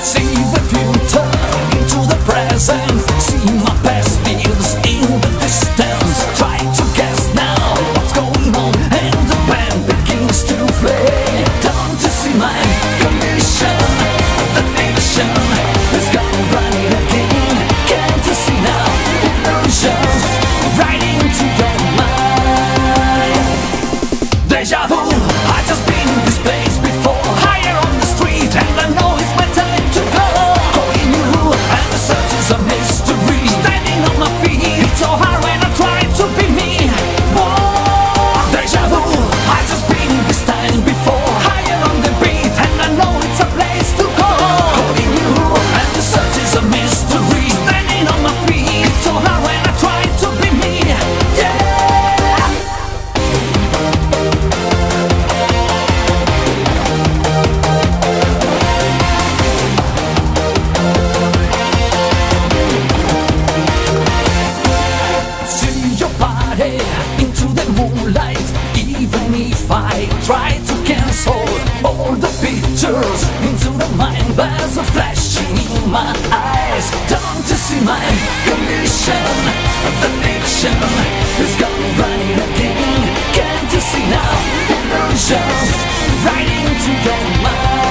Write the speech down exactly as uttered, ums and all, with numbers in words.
See the future into the present. See my past lives in the distance. Try to guess now what's going on, and the band begins to play. Don't you see my condition? The fiction is gone running again. Can't you see now? Illusions right into your mind. Deja vu. I just been in this place before. Higher on the street, and I know it's my time to go. Calling you, and the search is a mystery. Standing on my feet, it's so hard when I try to be me. Whoa, deja vu. I just been in this time before. Higher on the beat, and I know it's a place to go. Calling you, and the search is a mystery. Standing on my feet, it's so hard when I try to be me. Yeah. See your body into the moonlight. Even if I try to cancel all the pictures into the mind, there's a flashing in my eyes. Don't you see my condition? The fiction is gone running again. Can't you see now? Illusions right into your mind.